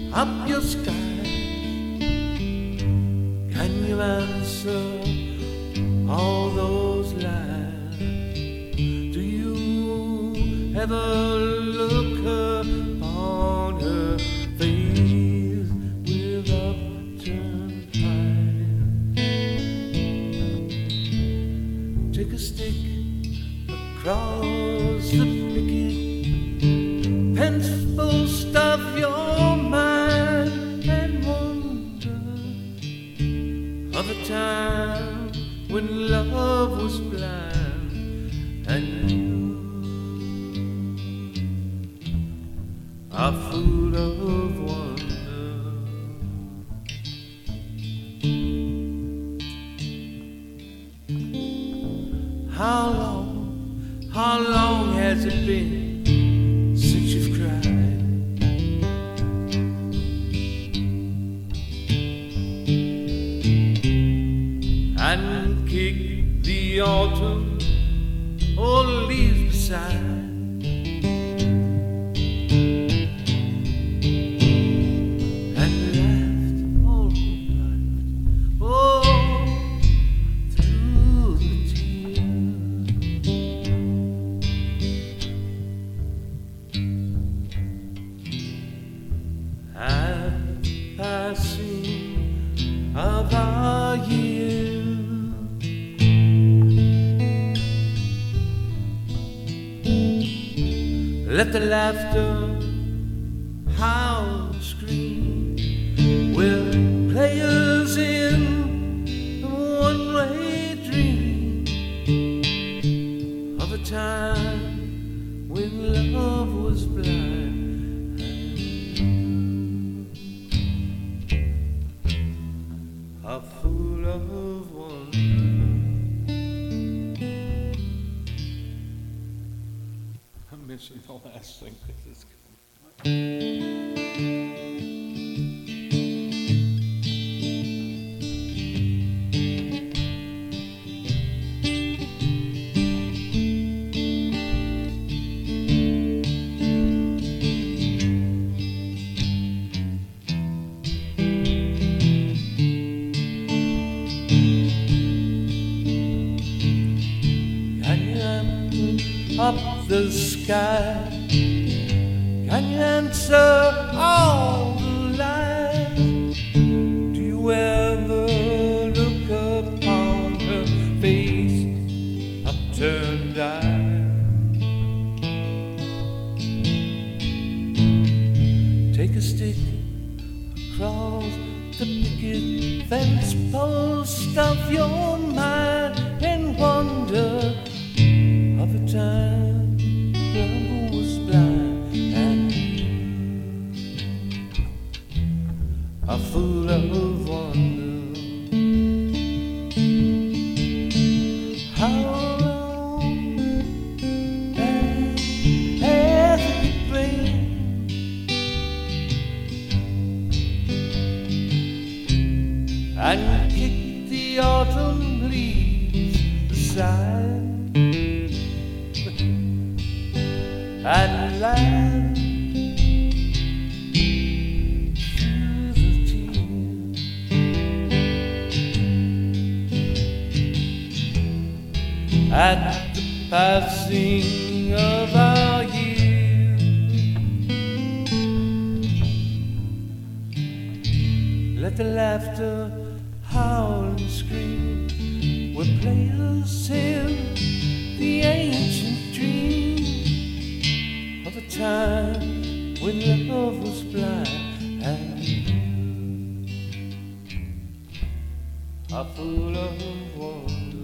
up your sky. Can you answer all those lies? Do you ever look upon her face with upturned eyes? Take a stick across the picket, pencil stuff your mind, and wonder of a time when love was blind and you are full of wonder. How long has it been since you've cried? And kicked the autumn or leaves beside? And laughed all night, oh, through the tears. At the passing of our years, let the laughter howl and scream. We're players in a one-way dream of a time when love was blind and are full of wonder. I'm missing the last thing because it's up the sky. Can you answer all the lies? Do you ever look upon her face, upturned eye? Take a stick across the picket fence post of your mind and wonder of a time love was blind and you are full of wonder. How long has it been? And kick the autumn leaves aside and laugh through the tears. At the passing of our years, let the laughter howl and scream. We're players in the ancient dream of a time when love was blind and you are full of wonder.